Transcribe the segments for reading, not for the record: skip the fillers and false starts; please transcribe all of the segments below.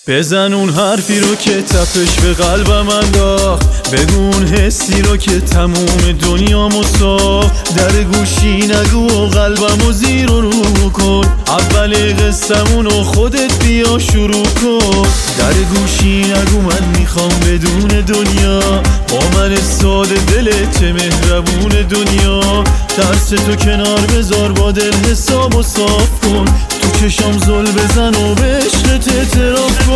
بزن اون حرفی رو که تپش به قلبم انداخت، بگو اون حسی رو که تموم دنیامو ساخت. در گوشی نگو و قلبمو زیر و رو کن، اول قصه‌مونو خودت بیا شروع کن. در گوشی نگو من میخوام بدون دنیا، با من ساده دلت چه مهربون دنیا. ترس تو کنار بذار، با دل حسابو صاف کن، تو چشام زل بزن و به عشقت اعتراف کن.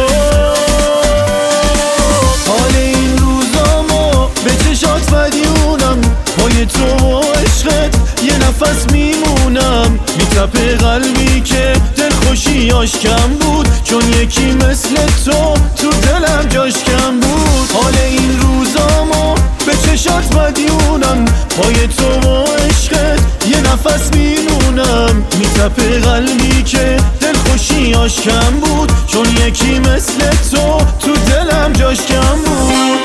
حال این روزامو به چشات مدیونم، پای تو و عشقت یه نفس میمونم. میتپه قلبی که دلخوشیاش کم بود، چون یکی مثل تو دلم جاش کم بود. حال این روزامو به چشات مدیونم، پای تو و عشقت یه نفس میمونم. میتپه قلبی که دلخوشیاش کم بود، چون یکی مثل تو دلم جاش کم بود.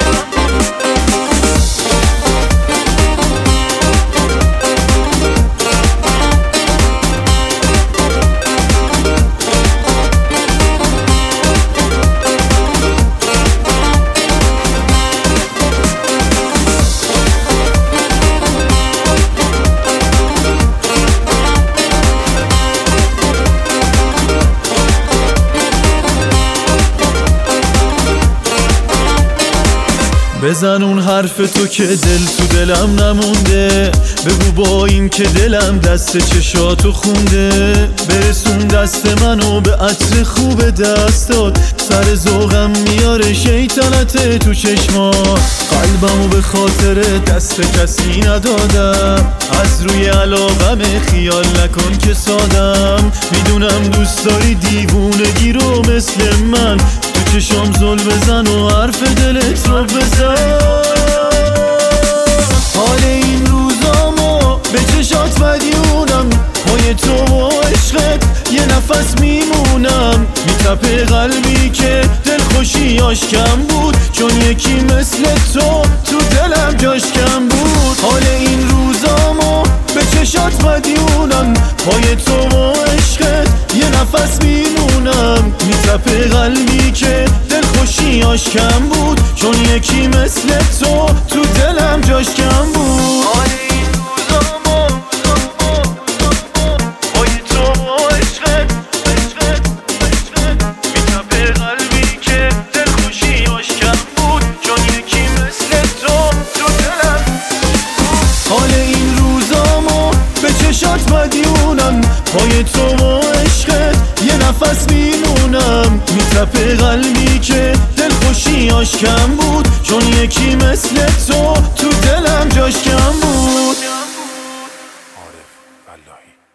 بزن اون حرف تو که دل تو دلم نمونده، بگو با این که دلم دست چشاتو خونده. برسون دست منو به عطر خوب دستات، سر ذوقم میاره شیطنت تو چشما. قلبمو به خاطر دست کسی ندادم، از روی علاقم خیال نکن که سادم. میدونم دوست داری دیوونگی رو مثل من، تو چشام زل بزن و حرف دلت رو بزن. حال این روزامو به چشات مدیونم، پای تو و عشقت یه نفس میمونم. میتپه قلبی که دلخوشیاش کم بود، چون یکی مثل تو دلم جاش کم بود. حال این روزامو به چشات مدیونم، پای تو و عشقت یه نفس میمونم. میتپه قلبی که دلخوشیاش کم بود، چون یکی مثل تو دلم جاش کم بود. حال این روزامو پای تو و عشقت میتپه قلبی که دلخوشیاش کم بود، چون یکی مثل تو دلم. حال این روزامو به چشات مدیونم، پای تو و عشقت یه نفس میمونم. میتپه قلبی که دلخوشیاش کم بود، چون یکی مثل تو دلم جاش کم بود. عارف اللهی